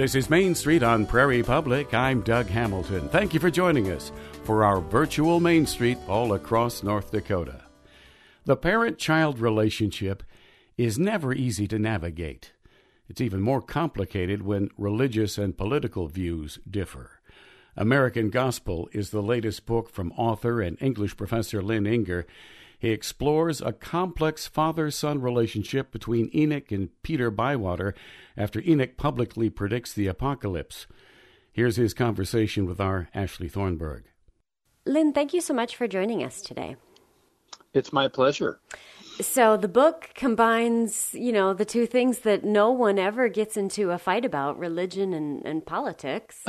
This is Main Street on Prairie Public. I'm Doug Hamilton. Thank you for joining us for our virtual Main Street all across North Dakota. The parent-child relationship is never easy to navigate. It's even more complicated when religious and political views differ. American Gospel is the latest book from author and English professor Lynn Inger. He explores a complex father-son relationship between Enoch and Peter Bywater after Enoch publicly predicts the apocalypse. Here's his conversation with our Ashley Thornburg. Lynn, thank you so much for joining us today. It's my pleasure. So the book combines, the two things that no one ever gets into a fight about, religion and politics.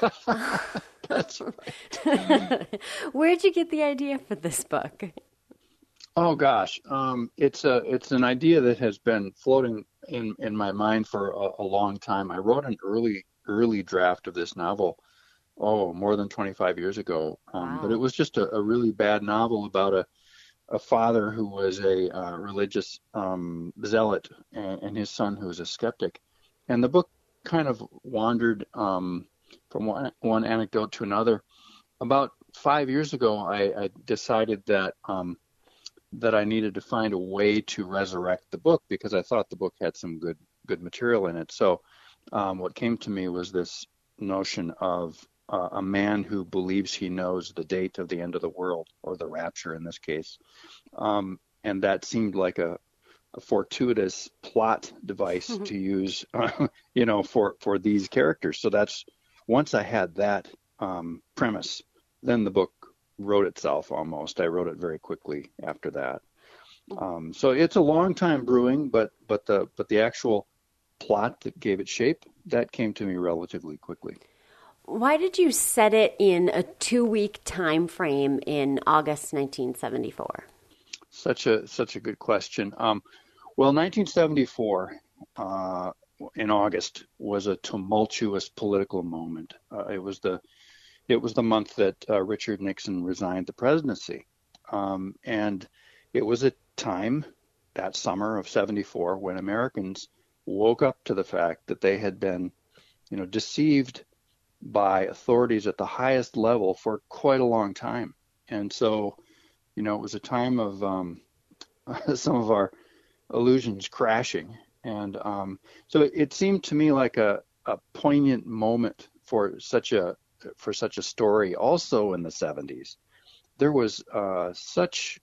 That's right. Where'd you get the idea for this book? Oh gosh, it's an idea that has been floating in my mind for a long time. I wrote an early draft of this novel, more than 25 years ago. Wow. But it was just a really bad novel about a father who was a religious zealot and his son who was a skeptic. And the book kind of wandered from one anecdote to another. About 5 years ago, I decided that I needed to find a way to resurrect the book because I thought the book had some good material in it. So what came to me was this notion of a man who believes he knows the date of the end of the world, or the rapture in this case. And that seemed like a fortuitous plot device to use, for these characters. So that's, once I had that premise, then the book wrote itself almost. I wrote it very quickly after that. So it's a long time brewing, but the actual plot that gave it shape, that came to me relatively quickly. Why did you set it in a 2-week time frame in August 1974? Such a good question. 1974 in August was a tumultuous political moment. It was the month that Richard Nixon resigned the presidency. And it was a time, that summer of 74, when Americans woke up to the fact that they had been, deceived by authorities at the highest level for quite a long time. And so, it was a time of some of our illusions crashing. And so it seemed to me like a poignant moment for such a story. Also in the 70s, there was such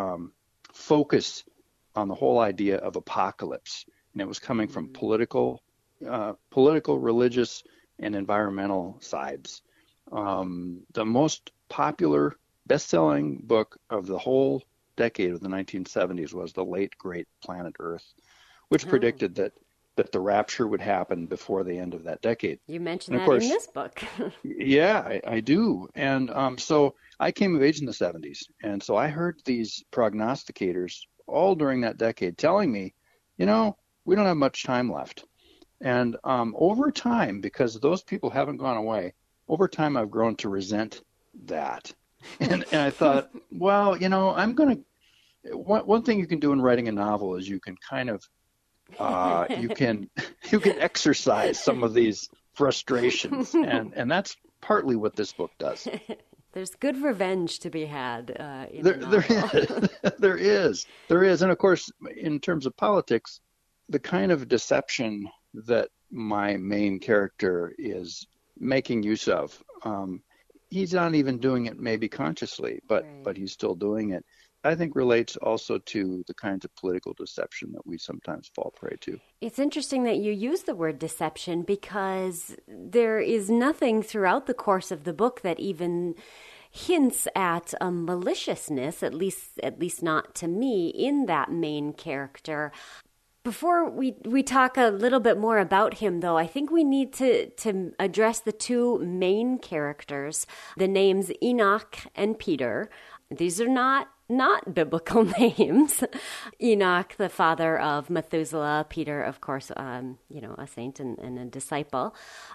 focus on the whole idea of apocalypse, and it was coming from political, religious, and environmental sides. The most popular, best-selling book of the whole decade of the 1970s was The Late Great Planet Earth, which predicted that the rapture would happen before the end of that decade. You mentioned that in this book. Yeah, I do. And so I came of age in the 70s. And so I heard these prognosticators all during that decade telling me, we don't have much time left. And over time, because those people haven't gone away, over time I've grown to resent that. And I thought, well, I'm going to, one thing you can do in writing a novel is you can kind of, you can exercise some of these frustrations, and that's partly what this book does. There's good revenge to be had in there is, and of course, in terms of politics, the kind of deception that my main character is making use of, he's not even doing it maybe consciously, but he's still doing it. I think relates also to the kinds of political deception that we sometimes fall prey to. It's interesting that you use the word deception because there is nothing throughout the course of the book that even hints at a maliciousness, at least not to me, in that main character. Before we talk a little bit more about him, though, I think we need to address the two main characters, the names Enoch and Peter. These are not biblical names. Enoch, the father of Methuselah, Peter, of course, a saint and a disciple.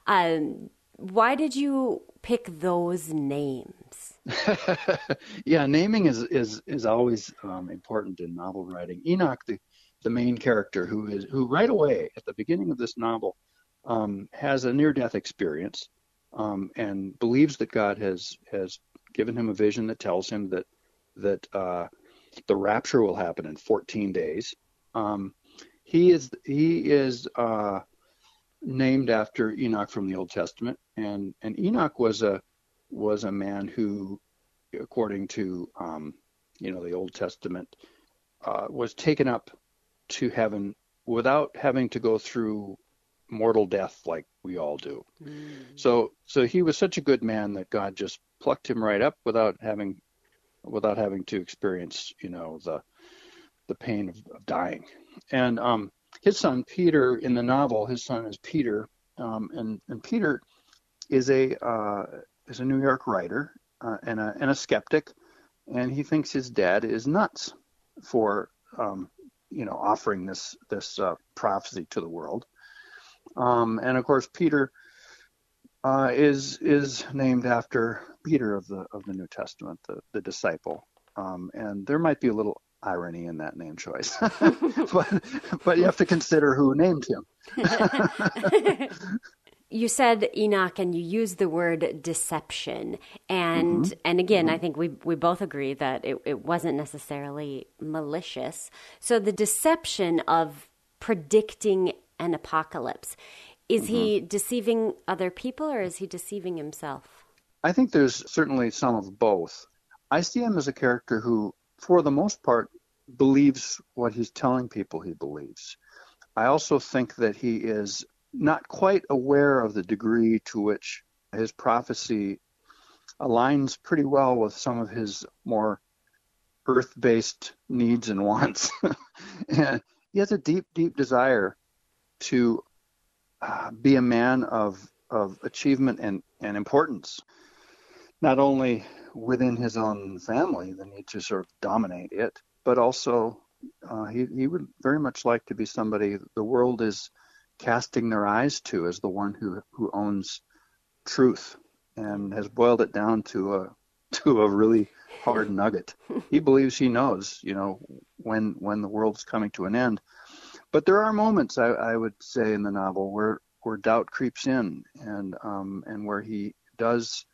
Why did you pick those names? Yeah, naming is always important in novel writing. Enoch, the main character, who right away at the beginning of this novel has a near-death experience, and believes that God has given him a vision that tells him that the rapture will happen in 14 days. He is named after Enoch from the Old Testament, and Enoch was a man who, according to the Old Testament, was taken up to heaven without having to go through mortal death like we all do. So he was such a good man that God just plucked him right up without having to experience the pain of dying. And his son Peter, in the novel, his son is Peter, and Peter is a New York writer and a skeptic, and he thinks his dad is nuts for offering this prophecy to the world. And of course, Peter is named after Peter of the New Testament, the disciple. And there might be a little irony in that name choice, but you have to consider who named him. You said Enoch, and you used the word deception, and again, I think we both agree that it wasn't necessarily malicious. So the deception of predicting an apocalypse, is he deceiving other people, or is he deceiving himself? I think there's certainly some of both. I see him as a character who, for the most part, believes what he's telling people he believes. I also think that he is not quite aware of the degree to which his prophecy aligns pretty well with some of his more earth-based needs and wants. And he has a deep, deep desire to be a man of achievement and importance, not only within his own family, the need to sort of dominate it, but also he would very much like to be somebody the world is casting their eyes to as the one who owns truth and has boiled it down to a really hard nugget. He believes he knows, when the world's coming to an end. But there are moments, I would say, in the novel where doubt creeps in, and where he does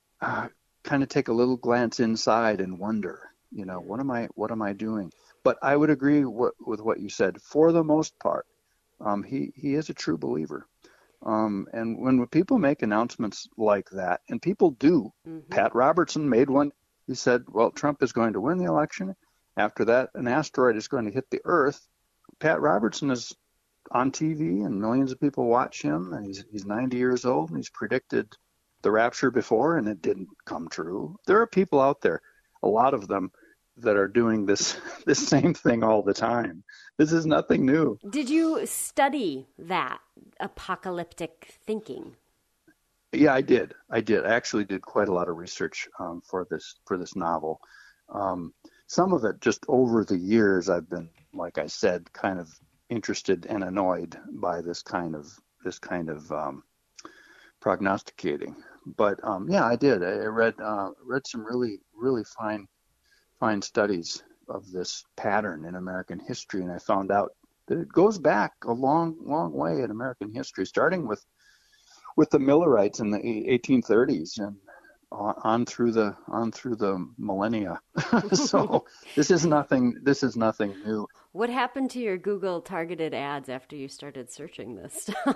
kind of take a little glance inside and wonder, what am I doing? But I would agree with what you said. For the most part, he is a true believer. And when people make announcements like that, and people do, Pat Robertson made one. He said, well, Trump is going to win the election. After that, an asteroid is going to hit the Earth. Pat Robertson is on TV, and millions of people watch him, and he's 90 years old, and he's predicted the rapture before, and it didn't come true. There are people out there, a lot of them, that are doing this same thing all the time. This is nothing new. Did you study that apocalyptic thinking? Yeah, I did. I actually did quite a lot of research for this novel. Some of it just over the years, I've been, like I said, kind of interested and annoyed by this kind of prognosticating. But yeah, I did. I read some really, really fine studies of this pattern in American history, and I found out that it goes back a long, long way in American history, starting with the Millerites in the 1830s and on through the millennia. So this is nothing new. What happened to your Google targeted ads after you started searching this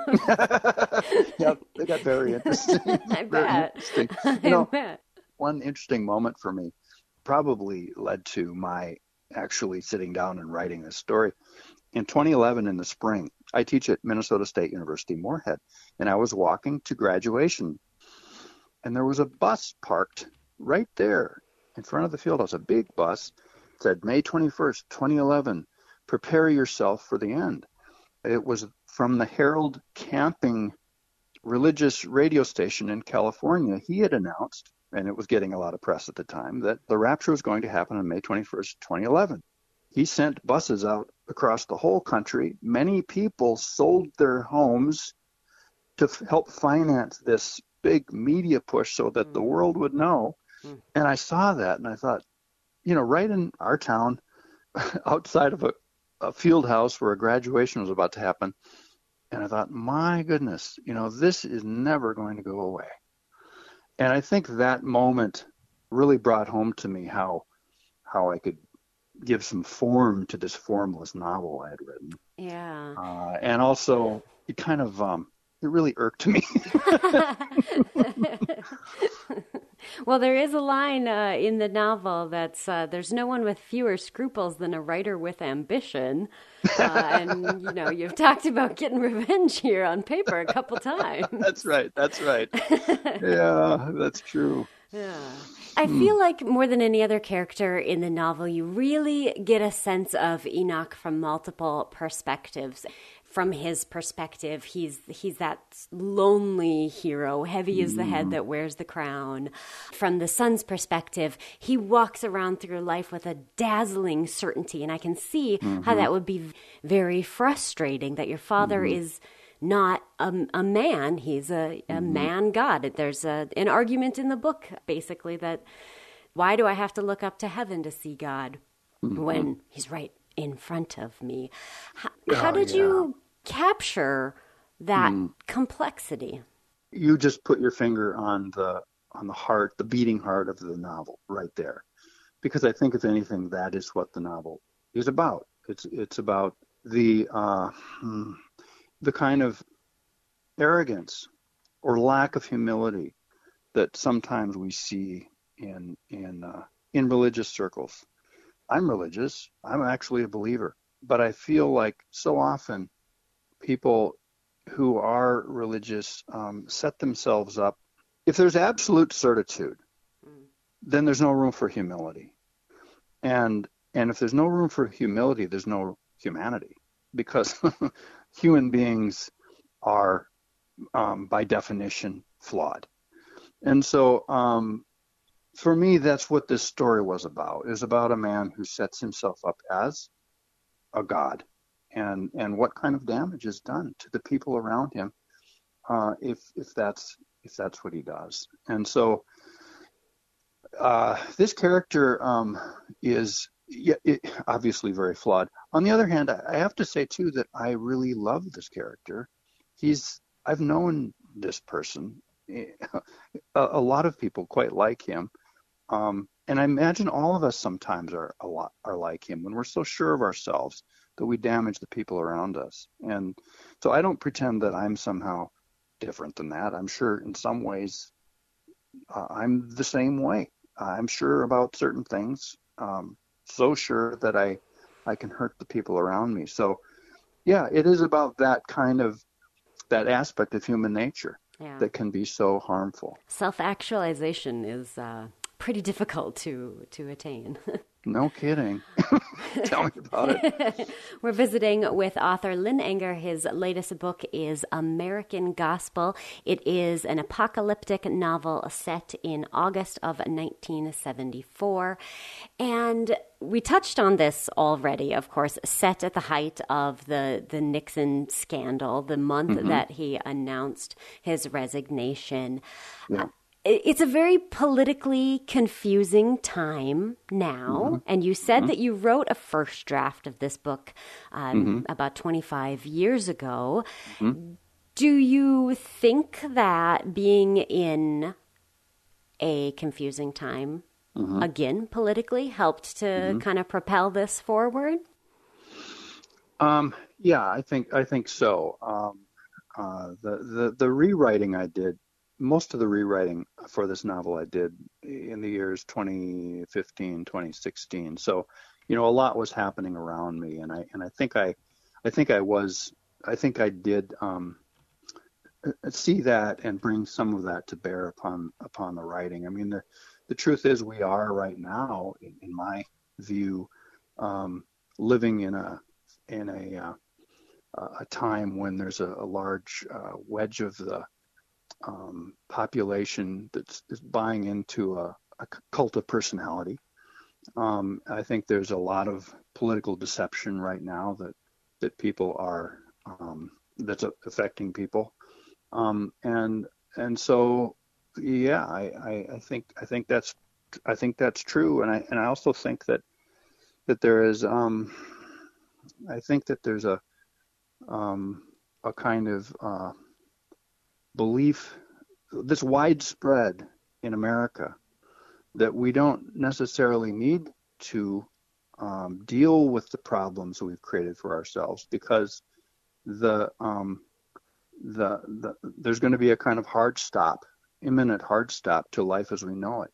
stuff? Yeah, they got very interesting. I bet. I bet. One interesting moment for me probably led to my actually sitting down and writing this story. In 2011, in the spring, I teach at Minnesota State University, Moorhead, and I was walking to graduation, and there was a bus parked right there in front of the field house, a big bus. It said, May 21st, 2011, prepare yourself for the end. It was from the Herald Camping religious radio station in California. He had announced, and it was getting a lot of press at the time, that the rapture was going to happen on May 21st, 2011. He sent buses out across the whole country. Many people sold their homes to help finance this big media push so that the world would know. And I saw that, and I thought, right in our town, outside of a field house where a graduation was about to happen, And I thought, my goodness, this is never going to go away. And I think that moment really brought home to me how I could give some form to this formless novel I had written. Yeah. And also, it kind of, it really irked me. Well, there is a line in the novel that's there's no one with fewer scruples than a writer with ambition. And, you've talked about getting revenge here on paper a couple times. That's right. Yeah, that's true. Yeah. I feel like more than any other character in the novel, you really get a sense of Enoch from multiple perspectives. From his perspective, he's that lonely hero. Heavy is the head that wears the crown. From the son's perspective, he walks around through life with a dazzling certainty. And I can see how that would be very frustrating, that your father is not a man. He's a man God. There's an argument in the book, basically, that why do I have to look up to heaven to see God when he's right in front of me? How did you capture that complexity? You just put your finger on the heart, the beating heart of the novel right there. Because I think, if anything, that is what the novel is about. It's about the kind of arrogance or lack of humility that sometimes we see in religious circles. I'm religious. I'm actually a believer, but I feel like so often people who are religious set themselves up. If there's absolute certitude, then there's no room for humility, and if there's no room for humility, there's no humanity, because human beings are by definition flawed. And so for me, that's what this story was about. It was about a man who sets himself up as a god, and what kind of damage is done to the people around him if that's what he does. And so this character is obviously very flawed. On the other hand, I have to say too that I really love this character. I've known this person. A lot of people quite like him. And I imagine all of us sometimes are like him, when we're so sure of ourselves that we damage the people around us. And so I don't pretend that I'm somehow different than that. I'm sure in some ways I'm the same way. I'm sure about certain things, so sure that I can hurt the people around me. So yeah, it is about that aspect of human nature that can be so harmful. Self-actualization is pretty difficult to attain. No kidding. Tell me about it. We're visiting with author Lynn Enger. His latest book is American Gospel. It is an apocalyptic novel set in August of 1974. And we touched on this already, of course, set at the height of the Nixon scandal, the month that he announced his resignation. Yeah. It's a very politically confusing time now. And you said that you wrote a first draft of this book about 25 years ago. Do you think that being in a confusing time, again, politically, helped to kind of propel this forward? Yeah, I think so. The rewriting I did, most of the rewriting for this novel I did in the years 2015, 2016. So, a lot was happening around me, and I think I did see that and bring some of that to bear upon the writing. I mean, the truth is, we are right now, in my view, living in a time when there's a large wedge of the population that's buying into a cult of personality. I think there's a lot of political deception right now that people are that's affecting people, and so yeah, I think that's true, and I also think that there is I think that there's a a kind of belief, this widespread in America, that we don't necessarily need to deal with the problems we've created for ourselves, because there's going to be a kind of imminent hard stop to life as we know it.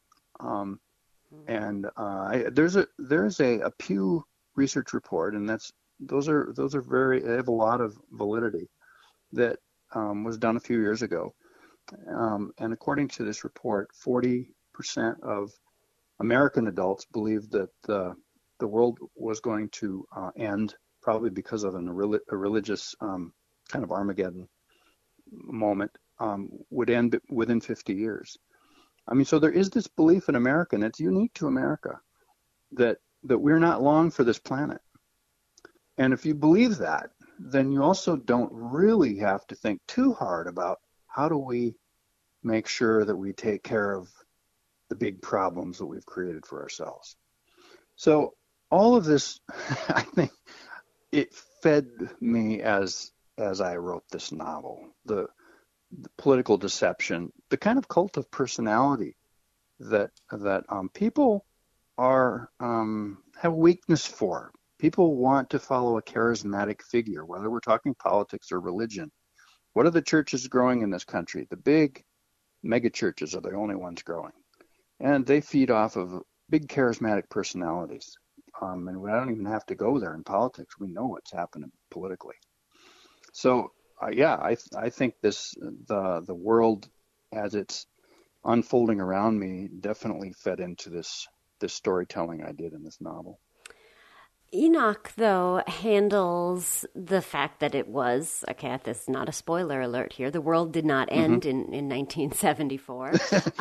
There's a Pew Research report, and those are they have a lot of validity, that was done a few years ago. And according to this report, 40% of American adults believed that the world was going to end, probably because of a religious kind of Armageddon moment, would end within 50 years. I mean, so there is this belief in America, and it's unique to America, that we're not long for this planet. And if you believe that, then you also don't really have to think too hard about how do we make sure that we take care of the big problems that we've created for ourselves. So all of this, I think, it fed me as I wrote this novel, the political deception, the kind of cult of personality that people have a weakness for. People want to follow a charismatic figure, whether we're talking politics or religion. What are the churches growing in this country? The big mega churches are the only ones growing, and they feed off of big charismatic personalities. And we don't even have to go there in politics. We know what's happening politically. So, I think the world as it's unfolding around me definitely fed into this storytelling I did in this novel. Enoch, though, handles the fact that it was, okay, this is not a spoiler alert here, the world did not end in 1974.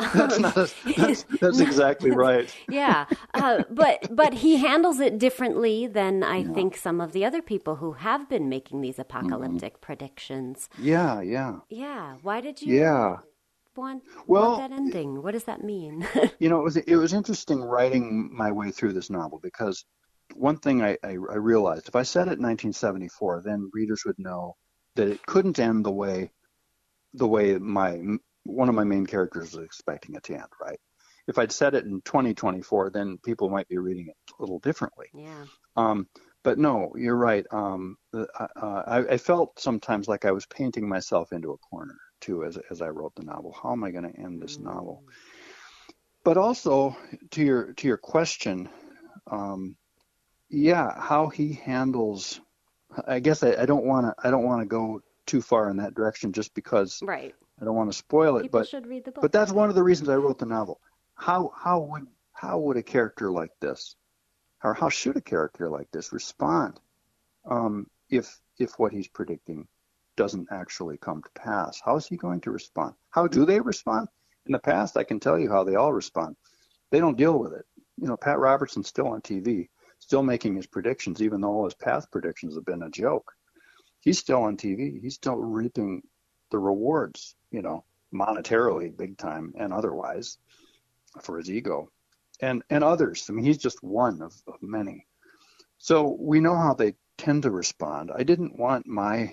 That's exactly right. Yeah, but he handles it differently than I think some of the other people who have been making these apocalyptic predictions. Yeah. Yeah, why did you want that ending? What does that mean? It was interesting writing my way through this novel, because one thing I realized, if I said it in 1974, then readers would know that it couldn't end the way one of my main characters was expecting it to end, right? If I'd said it in 2024, then people might be reading it a little differently. Yeah. But no, you're right. I felt sometimes like I was painting myself into a corner too, as I wrote the novel. How am I going to end this novel? But also to your question. How he handles. I guess I don't want to go too far in that direction, just because I don't want to spoil it. People should read the book. But that's one of the reasons I wrote the novel. How would a character like this, or how should a character like this respond, if what he's predicting doesn't actually come to pass? How is he going to respond? How do they respond? In the past, I can tell you how they all respond. They don't deal with it. Pat Robertson's still on TV, still making his predictions, even though all his past predictions have been a joke. He's still on TV. He's still reaping the rewards, monetarily, big time, and otherwise, for his ego. And others. I mean, he's just one of many. So we know how they tend to respond. I didn't want my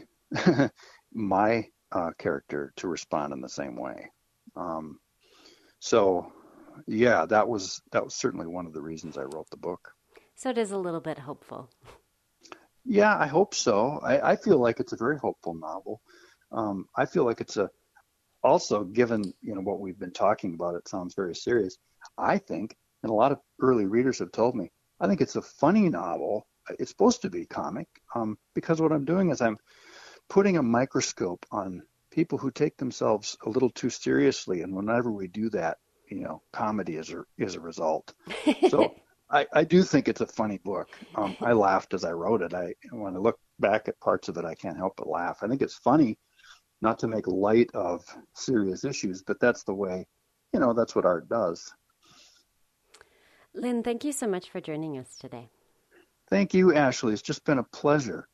character to respond in the same way. That was certainly one of the reasons I wrote the book. So it is a little bit hopeful. Yeah, I hope so. I feel like it's a very hopeful novel. I feel like it's also, given what we've been talking about, it sounds very serious. I think, and a lot of early readers have told me, I think it's a funny novel. It's supposed to be comic, because what I'm doing is I'm putting a microscope on people who take themselves a little too seriously, and whenever we do that, comedy is a result. So I do think it's a funny book. I laughed as I wrote it. When I look back at parts of it, I can't help but laugh. I think it's funny, not to make light of serious issues, but that's the way, that's what art does. Lynn, thank you so much for joining us today. Thank you, Ashley. It's just been a pleasure.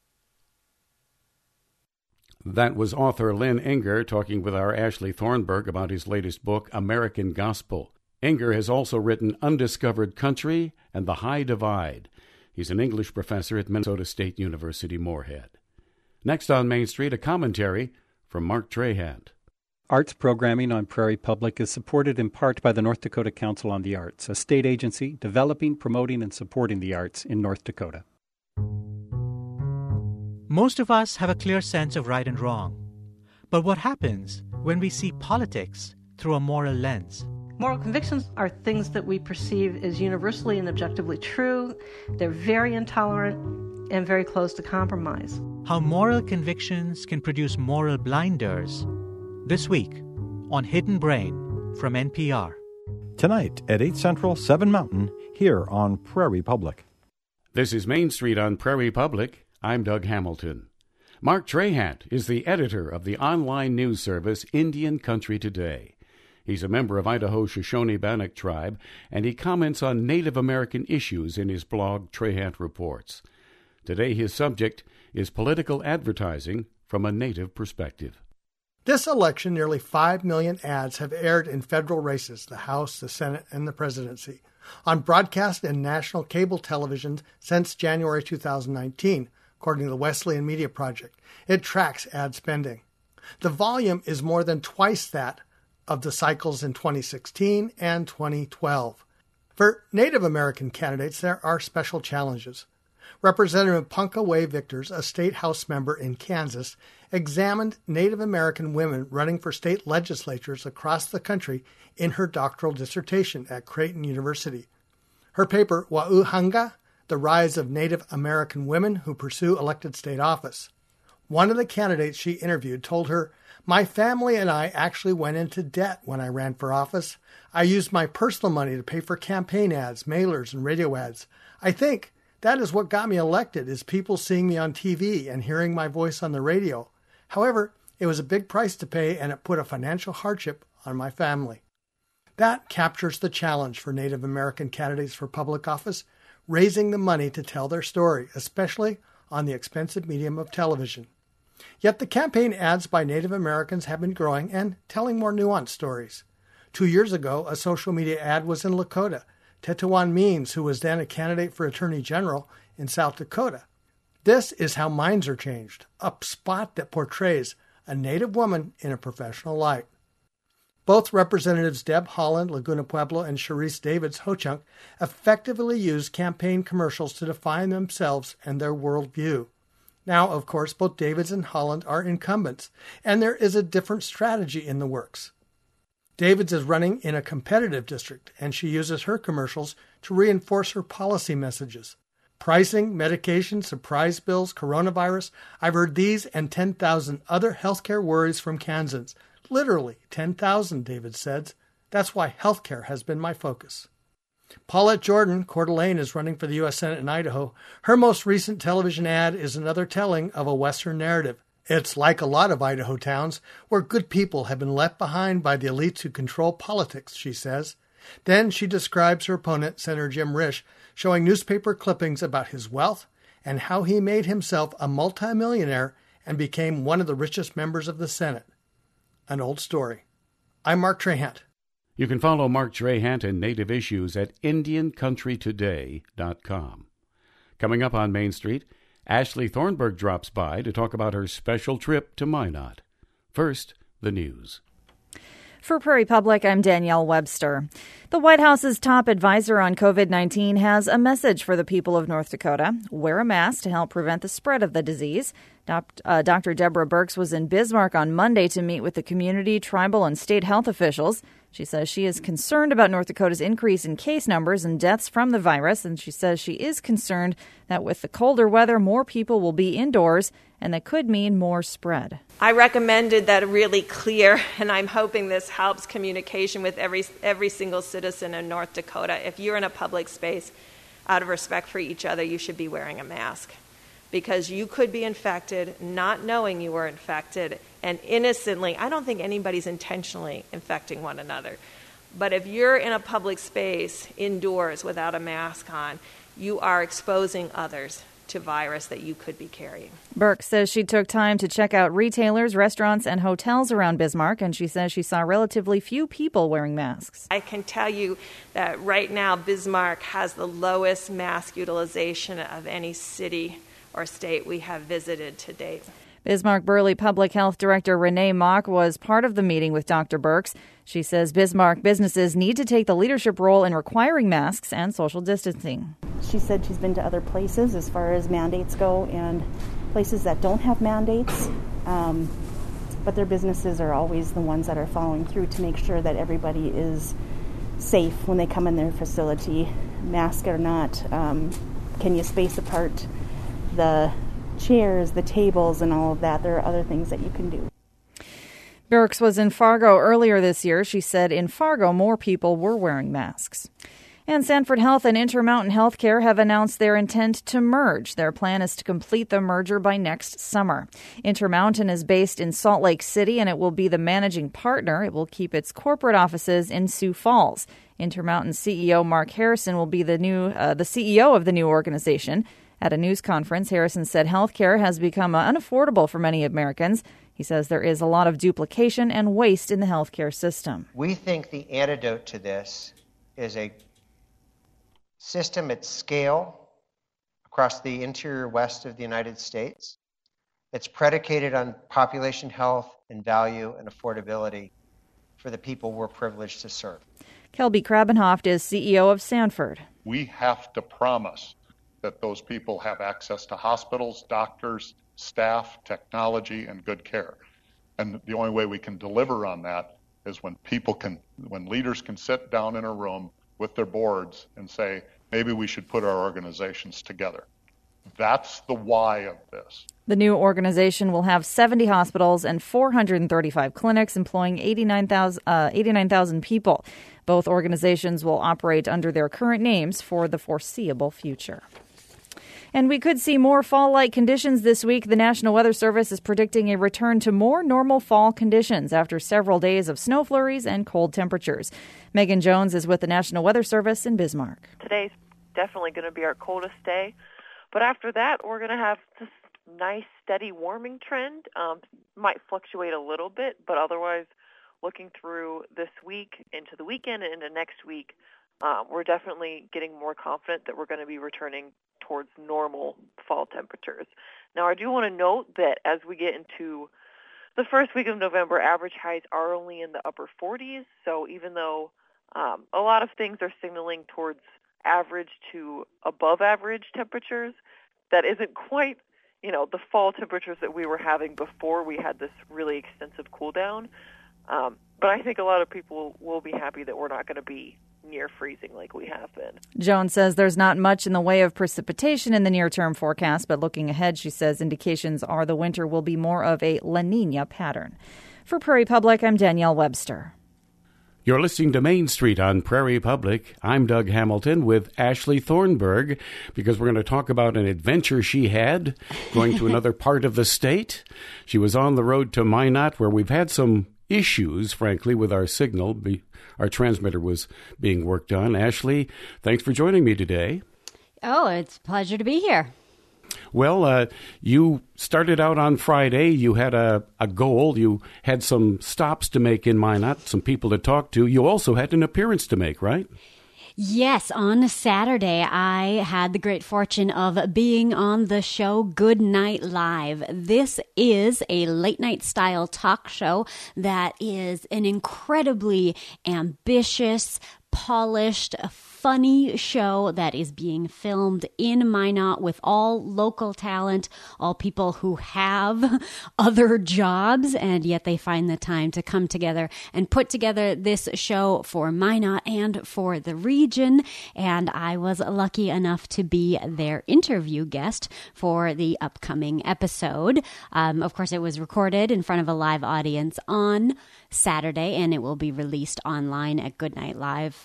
That was author Lynn Enger talking with our Ashley Thornburg about his latest book, American Gospel. Enger has also written Undiscovered Country and The High Divide. He's an English professor at Minnesota State University, Moorhead. Next on Main Street, a commentary from Mark Trahant. Arts programming on Prairie Public is supported in part by the North Dakota Council on the Arts, a state agency developing, promoting, and supporting the arts in North Dakota. Most of us have a clear sense of right and wrong. But what happens when we see politics through a moral lens? Moral convictions are things that we perceive as universally and objectively true. They're very intolerant and very close to compromise. How moral convictions can produce moral blinders. This week on Hidden Brain from NPR. Tonight at 8 Central, 7 Mountain, here on Prairie Public. This is Main Street on Prairie Public. I'm Doug Hamilton. Mark Trahant is the editor of the online news service Indian Country Today. He's a member of Idaho's Shoshone-Bannock tribe, and he comments on Native American issues in his blog, Trahant Reports. Today his subject is political advertising from a Native perspective. This election, nearly 5 million ads have aired in federal races, the House, the Senate, and the presidency, on broadcast and national cable television since January 2019, according to the Wesleyan Media Project. It tracks ad spending. The volume is more than twice that of the cycles in 2016 and 2012. For Native American candidates, there are special challenges. Representative Punkaway Victors, a state House member in Kansas, examined Native American women running for state legislatures across the country in her doctoral dissertation at Creighton University. Her paper, Wauhanga, The Rise of Native American Women Who Pursue Elected State Office. One of the candidates she interviewed told her, "My family and I actually went into debt when I ran for office. I used my personal money to pay for campaign ads, mailers, and radio ads. I think that is what got me elected, is people seeing me on TV and hearing my voice on the radio. However, it was a big price to pay, and it put a financial hardship on my family." That captures the challenge for Native American candidates for public office, raising the money to tell their story, especially on the expensive medium of television. Yet the campaign ads by Native Americans have been growing and telling more nuanced stories. 2 years ago, a social media ad was in Lakota. Tetuan Means, who was then a candidate for Attorney General in South Dakota. This is how minds are changed, a spot that portrays a Native woman in a professional light. Both Representatives Deb Haaland, Laguna Pueblo, and Sharice Davids Ho-Chunk effectively used campaign commercials to define themselves and their worldview. Now, of course, both Davids and Haaland are incumbents, and there is a different strategy in the works. Davids is running in a competitive district, and she uses her commercials to reinforce her policy messages. Pricing, medication, surprise bills, coronavirus. I've heard these and 10,000 other healthcare worries from Kansans. Literally 10,000, David says. That's why healthcare has been my focus. Paulette Jordan, Coeur d'Alene, is running for the U.S. Senate in Idaho. Her most recent television ad is another telling of a Western narrative. It's like a lot of Idaho towns where good people have been left behind by the elites who control politics, she says. Then she describes her opponent, Senator Jim Risch, showing newspaper clippings about his wealth and how he made himself a multimillionaire and became one of the richest members of the Senate. An old story. I'm Mark Trahant. You can follow Mark Trahant and Native Issues at IndianCountryToday.com. Coming up on Main Street, Ashley Thornburg drops by to talk about her special trip to Minot. First, the news. For Prairie Public, I'm Danielle Webster. The White House's top advisor on COVID-19 has a message for the people of North Dakota. Wear a mask to help prevent the spread of the disease. Dr. Deborah Birx was in Bismarck on Monday to meet with the community, tribal, and state health officials. She says she is concerned about North Dakota's increase in case numbers and deaths from the virus, and she says she is concerned that with the colder weather, more people will be indoors, and that could mean more spread. I recommended that really clear, and I'm hoping this helps communication with every single citizen in North Dakota. If you're in a public space, out of respect for each other, you should be wearing a mask. Because you could be infected, not knowing you were infected, and innocently. I don't think anybody's intentionally infecting one another. But if you're in a public space, indoors, without a mask on, you are exposing others to virus that you could be carrying. Birx says she took time to check out retailers, restaurants, and hotels around Bismarck, and she says she saw relatively few people wearing masks. I can tell you that right now Bismarck has the lowest mask utilization of any city or state we have visited to date. Bismarck-Burley Public Health Director Renee Mock was part of the meeting with Dr. Birx. She says Bismarck businesses need to take the leadership role in requiring masks and social distancing. She said she's been to other places as far as mandates go and places that don't have mandates, but their businesses are always the ones that are following through to make sure that everybody is safe when they come in their facility, mask or not. Can you space apart the chairs, the tables, and all of that? There are other things that you can do. Birx was in Fargo earlier this year. She said in Fargo, more people were wearing masks. And Sanford Health and Intermountain Healthcare have announced their intent to merge. Their plan is to complete the merger by next summer. Intermountain is based in Salt Lake City, and it will be the managing partner. It will keep its corporate offices in Sioux Falls. Intermountain CEO Mark Harrison will be the CEO of the new organization. At a news conference, Harrison said healthcare has become unaffordable for many Americans. He says there is a lot of duplication and waste in the healthcare system. We think the antidote to this is a system at scale across the interior west of the United States. It's predicated on population health and value and affordability for the people we're privileged to serve. Kelby Krabenhoft is CEO of Sanford. We have to promise that those people have access to hospitals, doctors, staff, technology, and good care. And the only way we can deliver on that is when leaders can sit down in a room with their boards and say, maybe we should put our organizations together. That's the why of this. The new organization will have 70 hospitals and 435 clinics employing 89,000 people. Both organizations will operate under their current names for the foreseeable future. And we could see more fall-like conditions this week. The National Weather Service is predicting a return to more normal fall conditions after several days of snow flurries and cold temperatures. Megan Jones is with the National Weather Service in Bismarck. Today's definitely going to be our coldest day. But after that, we're going to have this nice, steady warming trend. Might fluctuate a little bit, but otherwise, looking through this week into the weekend and into next week, we're definitely getting more confident that we're going to be returning towards normal fall temperatures. Now, I do want to note that as we get into the first week of November, average highs are only in the upper 40s. So even though a lot of things are signaling towards average to above average temperatures, that isn't quite, the fall temperatures that we were having before we had this really extensive cool down. But I think a lot of people will be happy that we're not going to be near freezing like we have been. Jones says there's not much in the way of precipitation in the near-term forecast, but looking ahead, she says indications are the winter will be more of a La Nina pattern. For Prairie Public, I'm Danielle Webster. You're listening to Main Street on Prairie Public. I'm Doug Hamilton with Ashley Thornburg, because we're going to talk about an adventure she had going to another part of the state. She was on the road to Minot, where we've had some issues, frankly, with our signal. Our transmitter was being worked on. Ashley, thanks for joining me today. Oh, it's a pleasure to be here. Well, you started out on Friday. You had a goal. You had some stops to make in Minot, some people to talk to. You also had an appearance to make, right? Yes, on Saturday, I had the great fortune of being on the show Good Night Live. This is a late-night style talk show that is an incredibly ambitious, polished, funny show that is being filmed in Minot with all local talent, all people who have other jobs, and yet they find the time to come together and put together this show for Minot and for the region. And I was lucky enough to be their interview guest for the upcoming episode. Of course, it was recorded in front of a live audience on Saturday, and it will be released online at Goodnight Live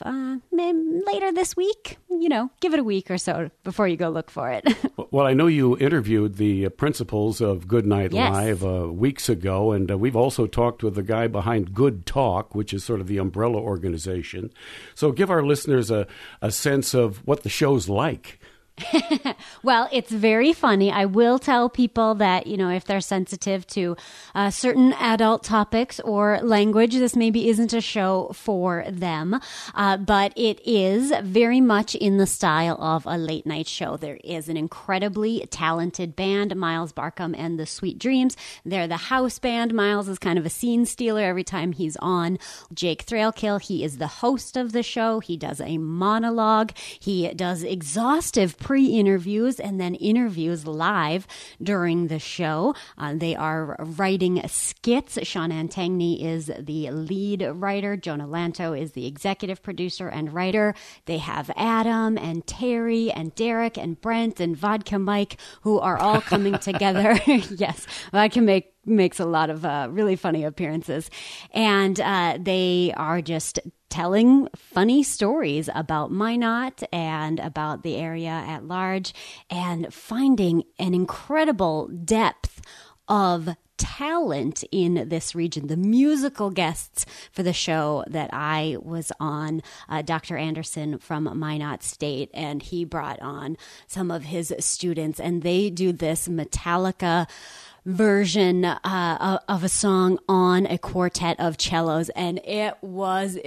later this week. Give it a week or so before you go look for it. Well, I know you interviewed the principals of Goodnight Live weeks ago, and we've also talked with the guy behind Good Talk, which is sort of the umbrella organization. So give our listeners a sense of what the show's like. Well, it's very funny. I will tell people that, if they're sensitive to certain adult topics or language, this maybe isn't a show for them. But it is very much in the style of a late night show. There is an incredibly talented band, Miles Barkham and the Sweet Dreams. They're the house band. Miles is kind of a scene stealer every time he's on. Jake Thrailkill, he is the host of the show. He does a monologue. He does exhaustive pre-interviews and then interviews live during the show. They are writing skits. Sean Antangney is the lead writer. Jonah Lanto is the executive producer and writer. They have Adam and Terry and Derek and Brent and Vodka Mike, who are all coming together. Yes, Vodka Mike makes a lot of really funny appearances. And they are just telling funny stories about Minot and about the area at large, and finding an incredible depth of talent in this region. The musical guests for the show that I was on, Dr. Anderson from Minot State, and he brought on some of his students, and they do this Metallica version of a song on a quartet of cellos, and it was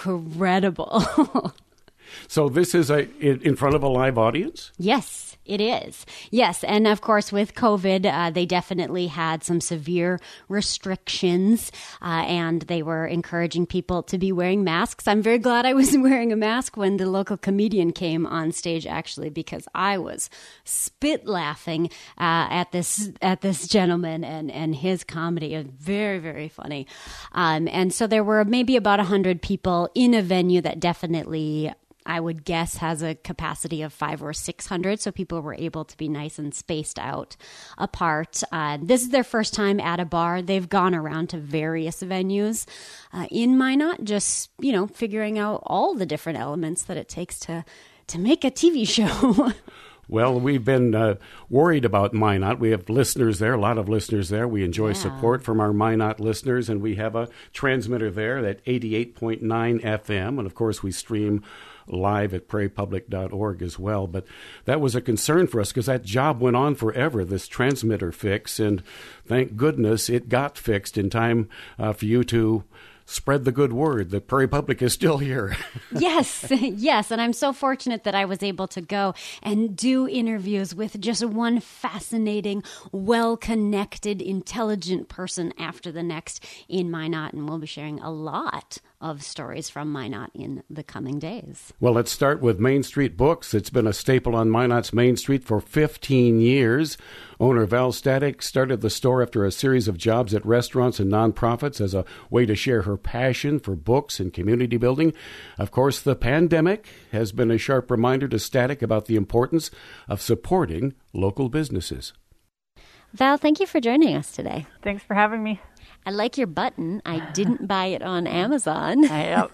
incredible. So this is in front of a live audience? Yes, it is. Yes, and of course with COVID, they definitely had some severe restrictions, and they were encouraging people to be wearing masks. I'm very glad I was wearing a mask when the local comedian came on stage, actually, because I was spit laughing at this gentleman and his comedy. It was very, very funny. And so there were maybe about 100 people in a venue that definitely, I would guess, has a capacity of 500 or 600. So people were able to be nice and spaced out apart. This is their first time at a bar. They've gone around to various venues in Minot, just, figuring out all the different elements that it takes to make a TV show. Well, we've been worried about Minot. We have listeners there, a lot of listeners there. We enjoy support from our Minot listeners, and we have a transmitter there at 88.9 FM. And, of course, we stream live at prairiepublic.org as well. But that was a concern for us because that job went on forever, this transmitter fix, and thank goodness it got fixed in time for you to spread the good word that Prairie Public is still here. Yes. And I'm so fortunate that I was able to go and do interviews with just one fascinating, well-connected, intelligent person after the next in Minot. And we'll be sharing a lot of stories from Minot in the coming days. Well, let's start with Main Street Books. It's been a staple on Minot's Main Street for 15 years. Owner Val Static started the store after a series of jobs at restaurants and nonprofits as a way to share her passion for books and community building. Of course, the pandemic has been a sharp reminder to Static about the importance of supporting local businesses. Val, thank you for joining us today. Thanks for having me. I like your button. I didn't buy it on Amazon.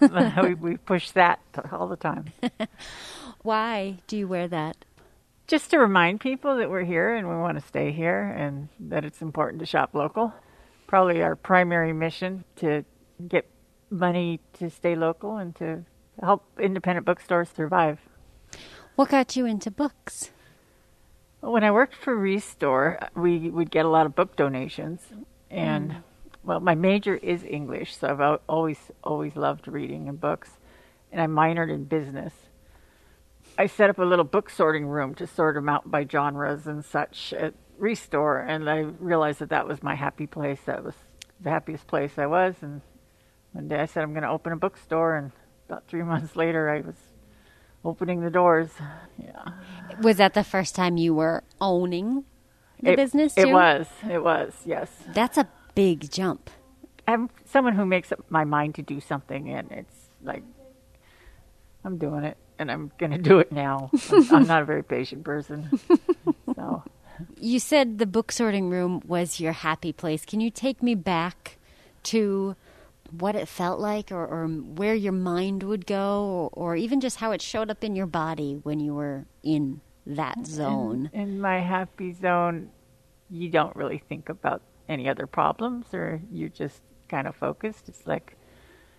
We push that all the time. Why do you wear that? Just to remind people that we're here and we want to stay here and that it's important to shop local. Probably our primary mission to get money to stay local and to help independent bookstores survive. What got you into books? When I worked for Restore, we would get a lot of book donations. And, well, my major is English, so I've always loved reading and books. And I minored in business. I set up a little book sorting room to sort them out by genres and such at Restore, and I realized that was my happy place. That was the happiest place I was, and one day I said, I'm going to open a bookstore, and about 3 months later, I was opening the doors. Yeah. Was that the first time you were owning the business, too? It was, yes. That's a big jump. I'm someone who makes up my mind to do something, and it's like, I'm doing it. And I'm going to do it now. I'm not a very patient person. So, you said the book sorting room was your happy place. Can you take me back to what it felt like or where your mind would go or even just how it showed up in your body when you were in that zone? In my happy zone, you don't really think about any other problems or you're just kind of focused. It's like,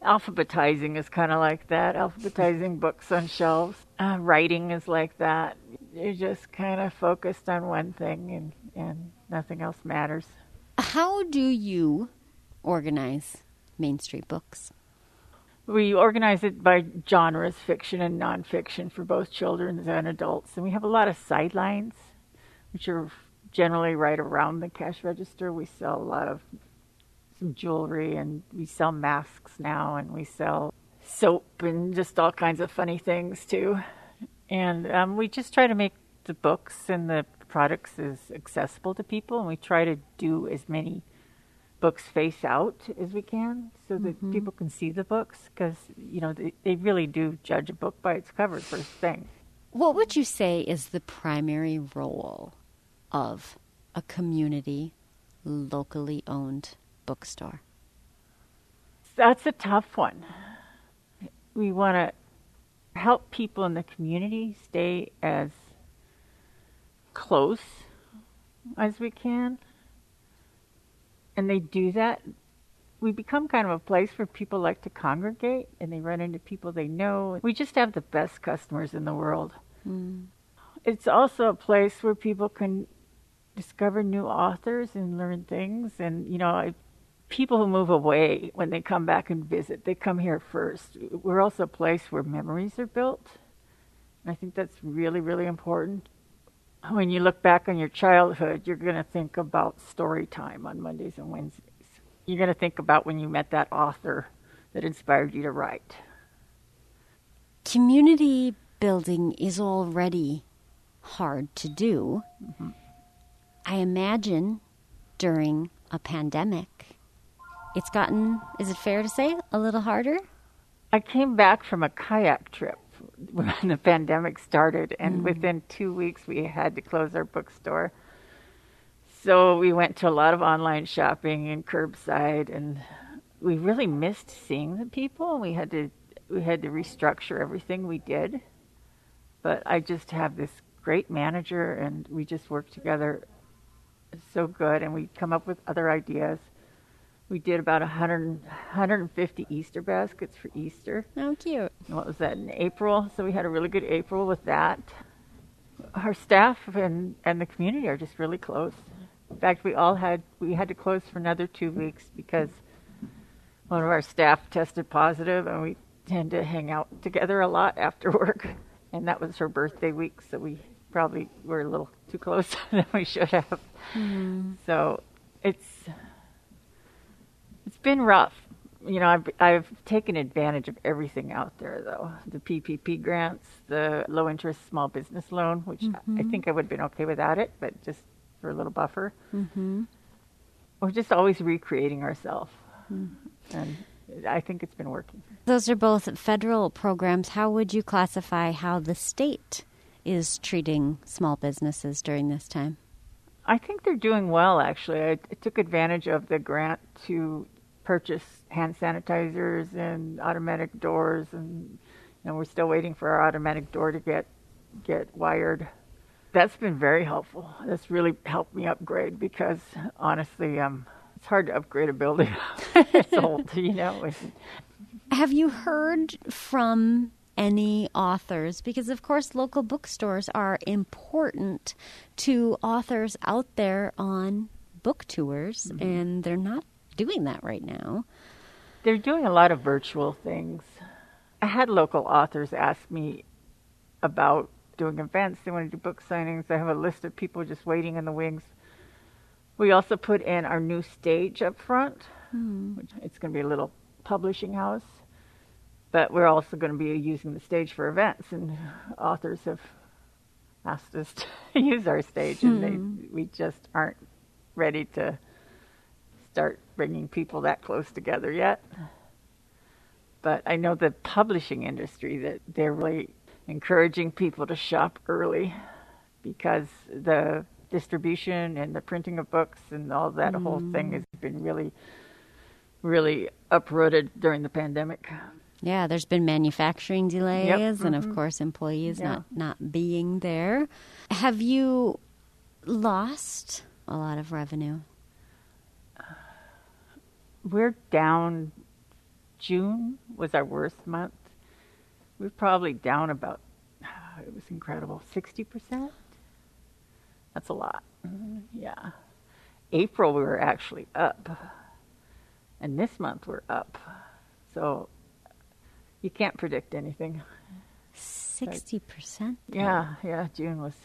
Alphabetizing is kind of like that, alphabetizing books on shelves. Writing is like that. You're just kind of focused on one thing and nothing else matters. How do you organize Main Street Books? We organize it by genres, fiction and nonfiction, for both children and adults. And we have a lot of sidelines, which are generally right around the cash register. We sell a lot of some jewelry, and we sell masks now, and we sell soap and just all kinds of funny things too. And we just try to make the books and the products as accessible to people, and we try to do as many books face out as we can so that people can see the books, because they really do judge a book by its cover first thing. What would you say is the primary role of a community, locally owned bookstore? That's a tough one. We want to help people in the community stay as close as we can. And they do that. We become kind of a place where people like to congregate, and they run into people they know. We just have the best customers in the world. It's also a place where people can discover new authors and learn things. And, people who move away, when they come back and visit, they come here first. We're also a place where memories are built. And I think that's really, really important. When you look back on your childhood, you're going to think about story time on Mondays and Wednesdays. You're going to think about when you met that author that inspired you to write. Community building is already hard to do. I imagine during a pandemic, it's gotten, is it fair to say, a little harder? I came back from a kayak trip when the pandemic started, and within 2 weeks we had to close our bookstore. So we went to a lot of online shopping and curbside, and we really missed seeing the people. We had to restructure everything we did. But I just have this great manager, and we just work together so good, and we come up with other ideas. We did about 150 Easter baskets for Easter. Oh, cute. What was that, in April? So we had a really good April with that. Our staff and the community are just really close. In fact, we had to close for another 2 weeks because one of our staff tested positive, and we tend to hang out together a lot after work. And that was her birthday week, so we probably were a little too close than we should have. So it's been rough. I've taken advantage of everything out there, though. The PPP grants, the low-interest small business loan, which I think I would have been okay without it, but just for a little buffer. We're just always recreating ourselves, and I think it's been working. Those are both federal programs. How would you classify how the state is treating small businesses during this time? I think they're doing well, actually. I took advantage of the grant to purchase hand sanitizers and automatic doors, and we're still waiting for our automatic door to get wired. That's been very helpful. That's really helped me upgrade, because honestly, it's hard to upgrade a building. It's old, Have you heard from any authors? Because, of course, local bookstores are important to authors out there on book tours, and they're not doing that right now. They're doing a lot of virtual things. I had local authors ask me about doing events. They want to do book signings. I have a list of people just waiting in the wings. We also put in our new stage up front. It's going to be a little publishing house. But we're also going to be using the stage for events, and authors have asked us to use our stage, and we just aren't ready to start bringing people that close together yet. But I know the publishing industry, that they're really encouraging people to shop early, because the distribution and the printing of books and all that whole thing has been really, really uprooted during the pandemic. Yeah, there's been manufacturing delays and, of course, employees not being there. Have you lost a lot of revenue? We're down June was our worst month. We were probably down about, it was incredible, 60%. That's a lot. Yeah. April, we were actually up. And this month, we're up. So you can't predict anything. 60%? Yeah, June was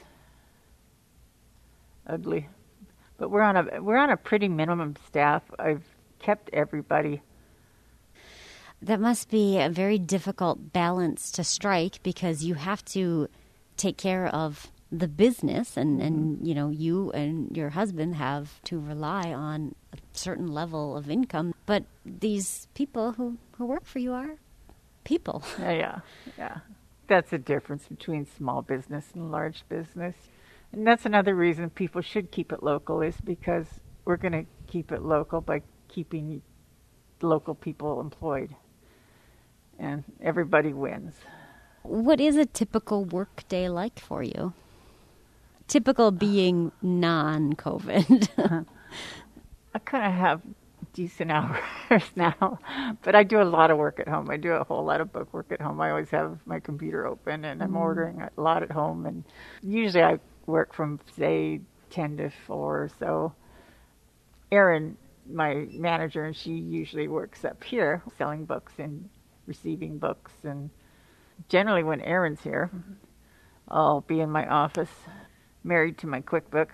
ugly. But we're on a pretty minimum staff. I've kept everybody. That must be a very difficult balance to strike because you have to take care of the business and you know, you and your husband have to rely on a certain level of income. But these people who work for you are people. Yeah. That's the difference between small business and large business. And that's another reason people should keep it local, is because we're going to keep it local by keeping local people employed. And everybody wins. What is a typical work day like for you? Typical being non-COVID. I kind of have decent hours now, but I do a lot of work at home. I do a whole lot of book work at home. I always have my computer open, and I'm ordering a lot at home. And usually I work from, say, 10 to 4. So Erin, my manager, and she usually works up here selling books and receiving books. And generally when Erin's here, I'll be in my office, married to my QuickBooks,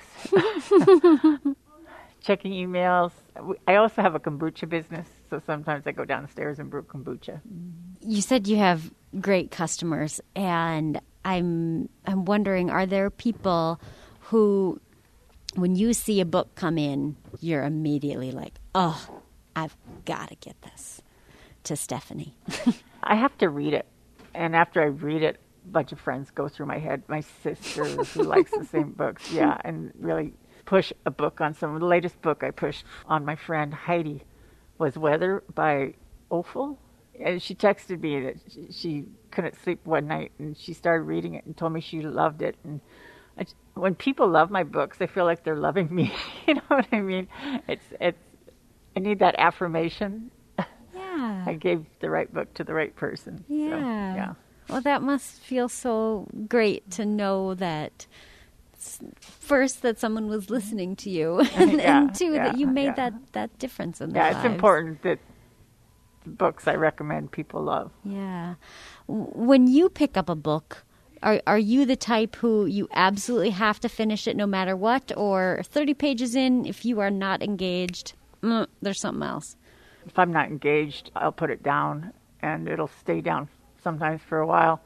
checking emails. I also have a kombucha business, so sometimes I go downstairs and brew kombucha. You said you have great customers, and I'm wondering, are there people who, when you see a book come in, you're immediately like, oh, I've got to get this to Stephanie? I have to read it, and after I read it, a bunch of friends go through my head. My sister, who likes the same books, and really push a book on someone. The latest book I pushed on my friend Heidi was Weather by Ophel. And she texted me that she couldn't sleep one night, and she started reading it and told me she loved it. And when people love my books, I feel like they're loving me. You know what I mean? It's I need that affirmation. Yeah. I gave the right book to the right person. Yeah. So, yeah. Well, that must feel so great to know that, first, that someone was listening to you, and two, that you made that difference in their lives. Yeah, it's important that the books I recommend people love. Yeah. When you pick up a book, are you the type who you absolutely have to finish it no matter what, or 30 pages in, if you are not engaged, there's something else? If I'm not engaged, I'll put it down, and it'll stay down sometimes for a while.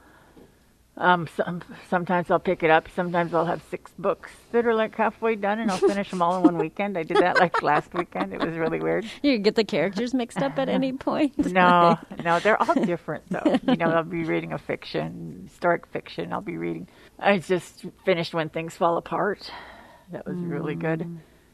Sometimes I'll pick it up. Sometimes I'll have 6 books that are like halfway done, and I'll finish them all in one weekend. I did that like last weekend. It was really weird. You get the characters mixed up at any point? No, they're all different, though. I'll be reading a fiction, historic fiction. I'll be reading. I just finished When Things Fall Apart. That was really good.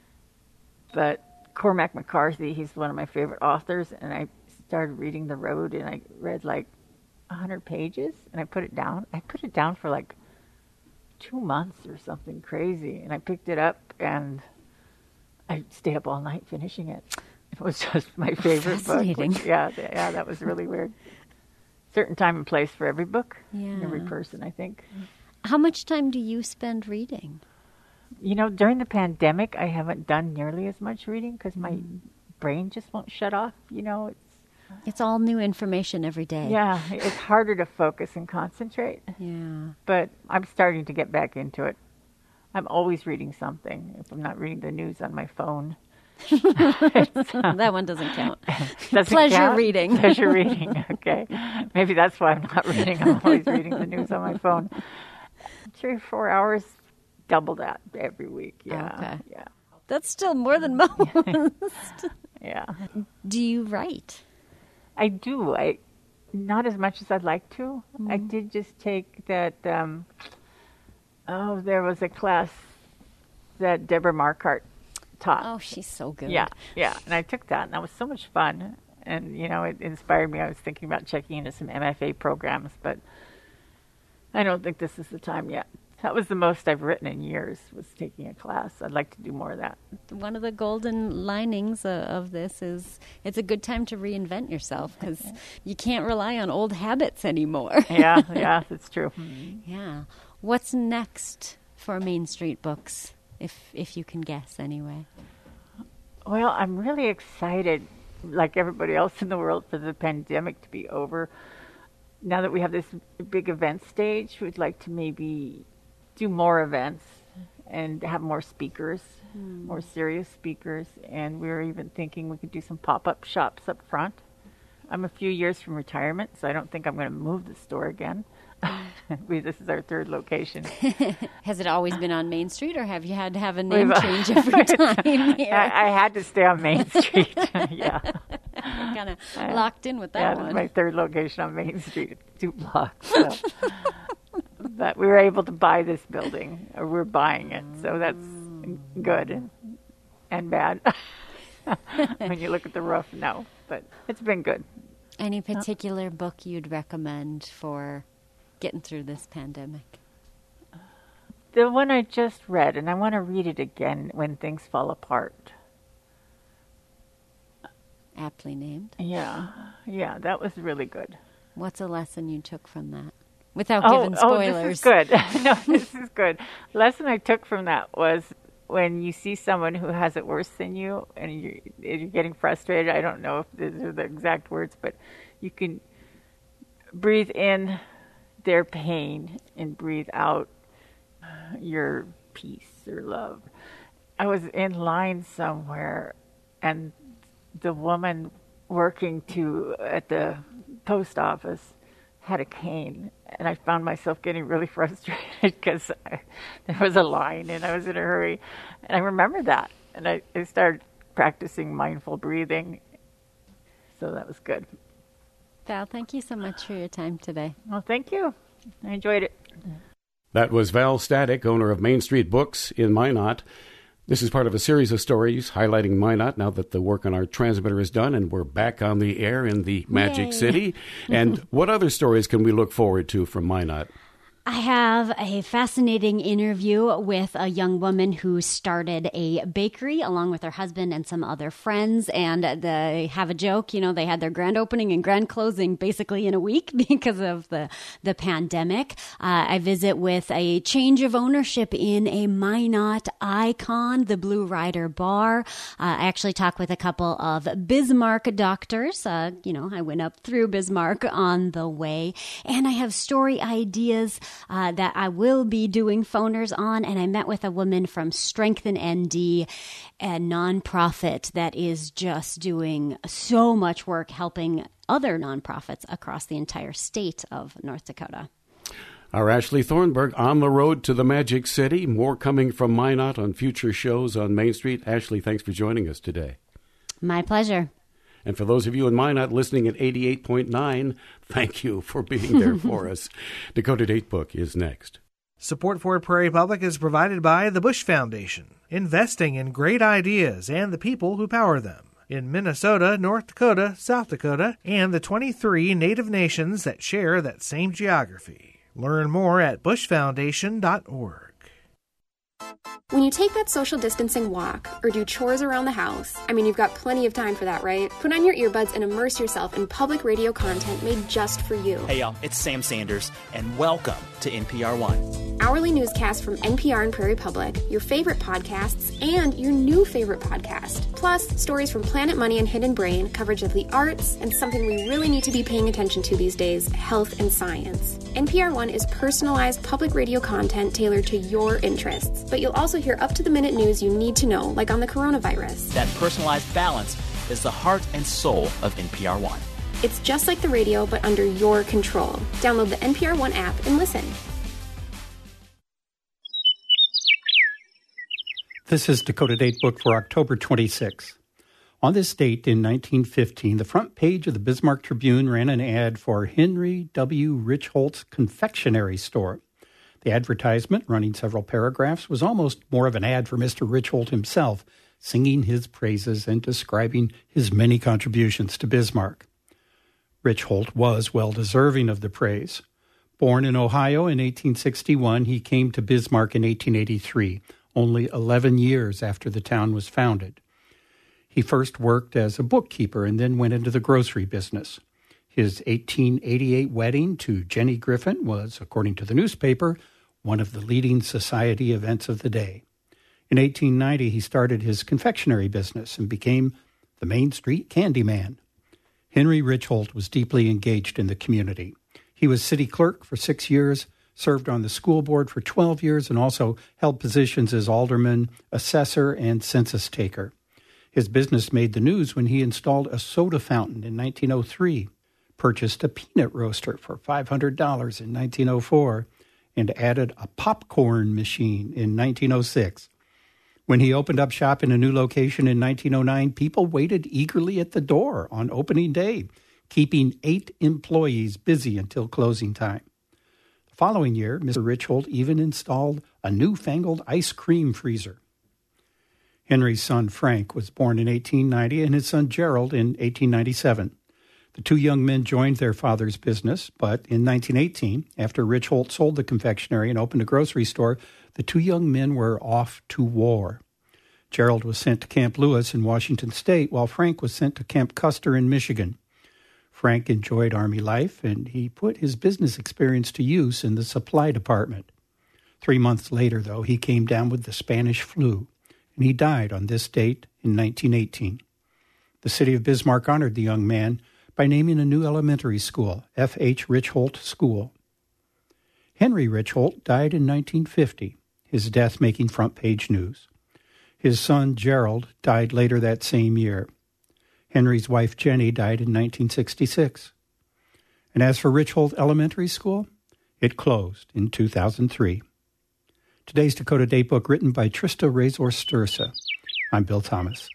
But Cormac McCarthy, he's one of my favorite authors, and I started reading The Road, and I read like 100 pages, and I put it down. I put it down for like 2 months or something crazy, and I picked it up, and I stayed up all night finishing it. It was just my favorite book. Yeah, that was really weird. Certain time and place for every book, every person, I think. How much time do you spend reading? During the pandemic, I haven't done nearly as much reading because my brain just won't shut off. It's all new information every day. Yeah, it's harder to focus and concentrate. Yeah. But I'm starting to get back into it. I'm always reading something. If I'm not reading the news on my phone. That one doesn't count. Pleasure reading. Pleasure reading, okay. Maybe that's why I'm not reading. I'm always reading the news on my phone. 3 or 4 hours, double that every week. Yeah. Okay. Yeah. That's still more than most. Yeah. Do you write? I do. Not as much as I'd like to. I did just take that. There was a class that Deborah Marquardt taught. Oh, she's so good. Yeah. And I took that, and that was so much fun. And, it inspired me. I was thinking about checking into some MFA programs, but I don't think this is the time yet That was the most I've written in years, was taking a class. I'd like to do more of that. One of the golden linings of this is it's a good time to reinvent yourself because you can't rely on old habits anymore. Yeah, that's true. Yeah. What's next for Main Street Books, if you can guess anyway? Well, I'm really excited, like everybody else in the world, for the pandemic to be over. Now that we have this big event stage, we'd like to maybe do more events and have more speakers, more serious speakers. And we were even thinking we could do some pop-up shops up front. I'm a few years from retirement, so I don't think I'm going to move the store again. This is our third location. Has it always been on Main Street, or have you had to have a name change every time here? I had to stay on Main Street. Yeah. Kind of locked in with that one. That's my third location on Main Street, 2 blocks. So. But we were able to buy this building, or we're buying it, so that's good and bad. When you look at the roof, no, but it's been good. Any particular book you'd recommend for getting through this pandemic? The one I just read, and I want to read it again, When Things Fall Apart. Aptly named. Yeah, that was really good. What's a lesson you took from that? Without giving spoilers. This is good. No, this is good. Lesson I took from that was when you see someone who has it worse than you and you're getting frustrated, I don't know if these are the exact words, but you can breathe in their pain and breathe out your peace or love. I was in line somewhere, and the woman working at the post office had a cane, and I found myself getting really frustrated because there was a line and I was in a hurry. And I remember that, and I started practicing mindful breathing. So that was good. Val, thank you so much for your time today. Well, thank you. I enjoyed it. That was Val Static, owner of Main Street Books in Minot. This is part of a series of stories highlighting Minot now that the work on our transmitter is done and we're back on the air in the Magic City. And what other stories can we look forward to from Minot? I have a fascinating interview with a young woman who started a bakery along with her husband and some other friends. And they have a joke, they had their grand opening and grand closing basically in a week because of the pandemic. I visit with a change of ownership in a Minot icon, the Blue Rider Bar. I actually talk with a couple of Bismarck doctors. I went up through Bismarck on the way. And I have story ideas that I will be doing phoners on, and I met with a woman from Strengthen ND, a nonprofit that is just doing so much work helping other nonprofits across the entire state of North Dakota. Our Ashley Thornburg on the road to the Magic City. More coming from Minot on future shows on Main Street. Ashley, thanks for joining us today. My pleasure. And for those of you in Minot listening at 88.9, thank you for being there for us. Dakota Datebook is next. Support for Prairie Public is provided by the Bush Foundation, investing in great ideas and the people who power them in Minnesota, North Dakota, South Dakota, and the 23 Native nations that share that same geography. Learn more at bushfoundation.org. When you take that social distancing walk or do chores around the house, you've got plenty of time for that, right? Put on your earbuds and immerse yourself in public radio content made just for you. Hey y'all, it's Sam Sanders, and welcome to NPR One. Hourly newscasts from NPR and Prairie Public, your favorite podcasts, and your new favorite podcast. Plus, stories from Planet Money and Hidden Brain, coverage of the arts, and something we really need to be paying attention to these days, health and science. NPR One is personalized public radio content tailored to your interests, but you'll also hear up-to-the-minute news you need to know, like on the coronavirus. That personalized balance is the heart and soul of NPR One. It's just like the radio, but under your control. Download the NPR One app and listen. This is Dakota Datebook for October 26. On this date in 1915, the front page of the Bismarck Tribune ran an ad for Henry W. Richholt's confectionery store. The advertisement, running several paragraphs, was almost more of an ad for Mr. Richholt himself, singing his praises and describing his many contributions to Bismarck. Richholt was well deserving of the praise. Born in Ohio in 1861, he came to Bismarck in 1883, only 11 years after the town was founded. He first worked as a bookkeeper and then went into the grocery business. His 1888 wedding to Jenny Griffin was, according to the newspaper, one of the leading society events of the day. In 1890, he started his confectionery business and became the Main Street Candy Man. Henry Richholt was deeply engaged in the community. He was city clerk for 6 years, served on the school board for 12 years, and also held positions as alderman, assessor, and census taker. His business made the news when he installed a soda fountain in 1903, purchased a peanut roaster for $500 in 1904, and added a popcorn machine in 1906. When he opened up shop in a new location in 1909, people waited eagerly at the door on opening day, keeping 8 employees busy until closing time. The following year, Mr. Richholt even installed a newfangled ice cream freezer. Henry's son Frank was born in 1890 and his son Gerald in 1897. The two young men joined their father's business, but in 1918, after Richholt sold the confectionery and opened a grocery store, the two young men were off to war. Gerald was sent to Camp Lewis in Washington State, while Frank was sent to Camp Custer in Michigan. Frank enjoyed Army life, and he put his business experience to use in the supply department. 3 months later, though, he came down with the Spanish flu, and he died on this date in 1918. The city of Bismarck honored the young man by naming a new elementary school, F.H. Richholt School. Henry Richholt died in 1950, his death making front-page news. His son, Gerald, died later that same year. Henry's wife, Jenny, died in 1966. And as for Richholt Elementary School, it closed in 2003. Today's Dakota Datebook written by Trista Razor Stursa. I'm Bill Thomas.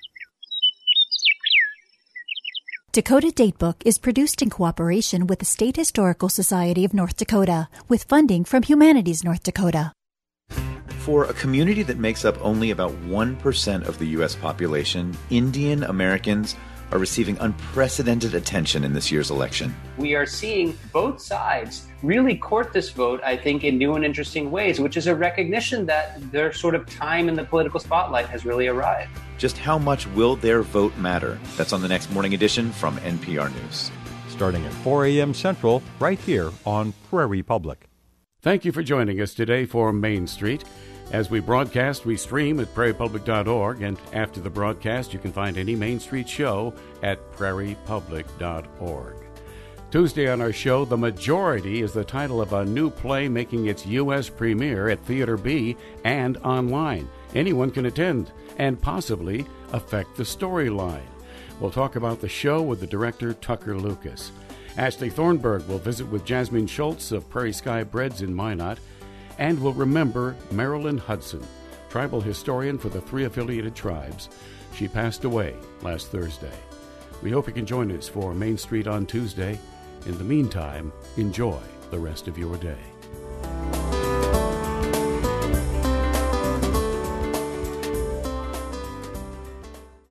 Dakota Datebook is produced in cooperation with the State Historical Society of North Dakota, with funding from Humanities North Dakota. For a community that makes up only about 1% of the U.S. population, Indian Americans are receiving unprecedented attention in this year's election. We are seeing both sides really court this vote, I think, in new and interesting ways, which is a recognition that their sort of time in the political spotlight has really arrived. Just how much will their vote matter? That's on the next morning edition from NPR News. Starting at 4 a.m. Central, right here on Prairie Public. Thank you for joining us today for Main Street. As we broadcast, we stream at prairiepublic.org, and after the broadcast, you can find any Main Street show at prairiepublic.org. Tuesday on our show, The Majority is the title of a new play making its U.S. premiere at Theater B and online. Anyone can attend and possibly affect the storyline. We'll talk about the show with the director, Tucker Lucas. Ashley Thornburg will visit with Jasmine Schultz of Prairie Sky Breads in Minot, and we'll remember Marilyn Hudson, tribal historian for the 3 affiliated tribes. She passed away last Thursday. We hope you can join us for Main Street on Tuesday. In the meantime, enjoy the rest of your day.